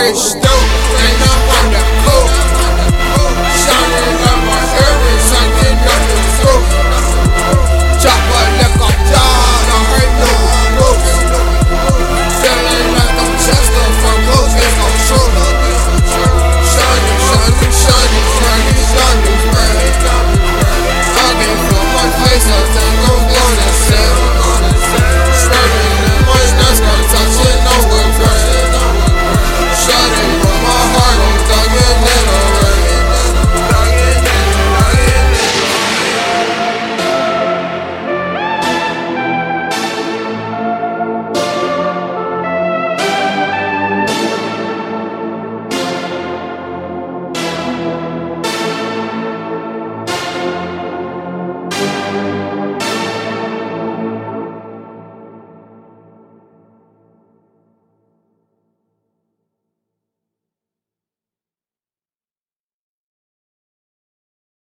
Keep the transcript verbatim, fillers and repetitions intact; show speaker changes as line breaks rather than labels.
Fresh dope, and I'm on the coke. Shining up my earrings, I get up the throat. Chopper like I'm down, I heard no ropes. Feeling like I'm Chester from Ghost, it's no shoulder. Shining, shining, shining, shining, shining, bright. I can feel my face, I think I'm gonna sell. Swerving in my NASCAR, touching nowhere bright. Shutting from my heart, I'm thugging it alright.
Thank you.